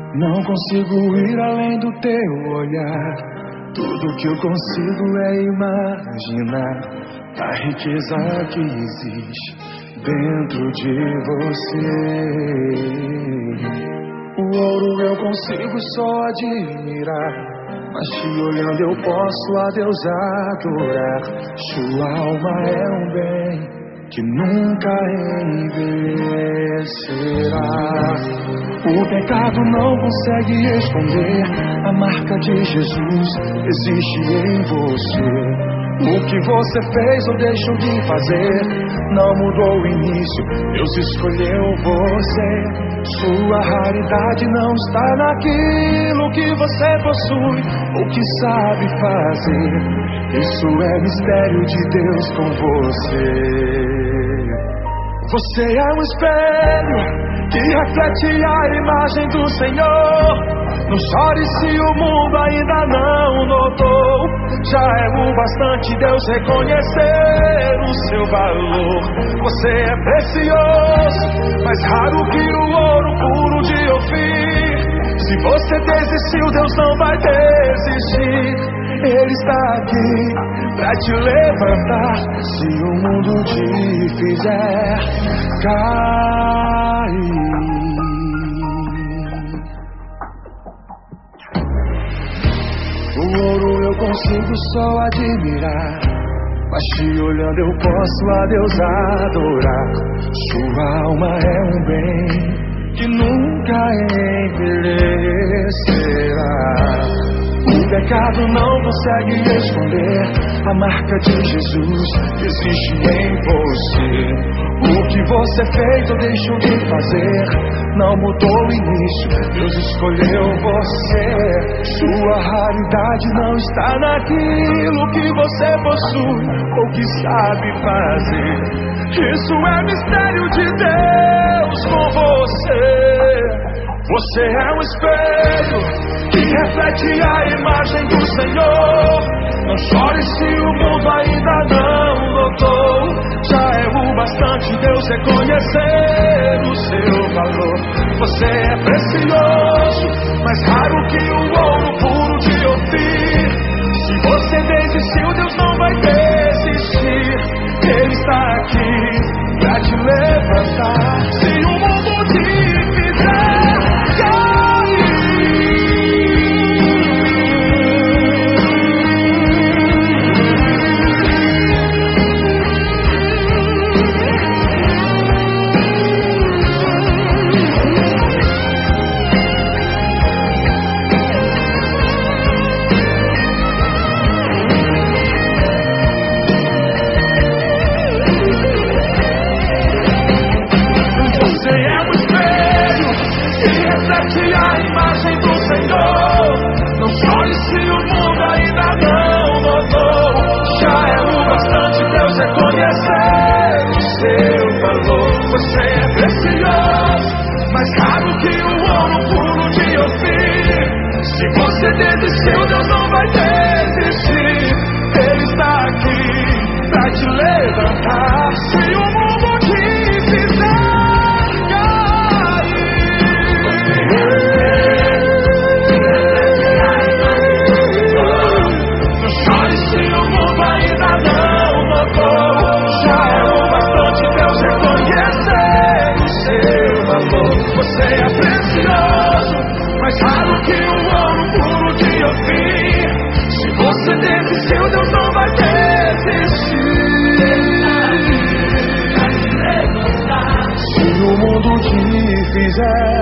Não consigo ir além do teu olhar. Tudo que eu consigo é imaginar a riqueza que existe dentro de você. O ouro eu consigo só admirar, mas te olhando eu posso a Deus adorar. Sua alma é um bem que nunca envelhecerá. O pecado não consegue esconder a marca de Jesus existe em você. O que você fez ou deixou de fazer não mudou o início, Deus escolheu você. Sua raridade não está naquilo que você possui ou que sabe fazer. Isso é mistério de Deus com você. Você é um espelho que reflete a imagem do Senhor. Não chore se o mundo ainda não notou. Já é o bastante Deus reconhecer o seu valor. Você é precioso, mais raro que o ouro puro de Ofir. Se você desistiu, Deus não vai desistir. Ele está aqui pra te levantar. Se o mundo te fizer cair. O ouro eu consigo só admirar, mas te olhando eu posso a Deus adorar. Sua alma é um bem que nunca envelhecerá. O pecado não consegue esconder a marca de Jesus existe em você. O que você fez ou deixou de fazer não mudou o início, Deus escolheu você. Sua raridade não está naquilo que você possui ou que sabe fazer. Isso é mistério de Deus com você. Você é um espelho que reflete a imagem do Senhor. Não chore se o mundo ainda não notou. Já é o bastante Deus reconhecer o seu valor. Você é precioso, mais raro que o ouro puro de Ofir. Se você desistiu, Deus não vai desistir. Ele está aqui pra te levantar. Se o mundo te fizer a imagem do Senhor. Não chore se o mundo ainda não notou. Já é o bastante Deus reconhecer o seu valor. Você é precioso, mais raro que o ouro puro de Ofir. Se você desistiu, Deus não vai desistir. Ele está aqui pra te levantar. Se o mundo te fizer você é precioso, mais raro que o ouro puro de Ofir. Se você desistiu, Deus não vai desistir. Se o mundo te fizer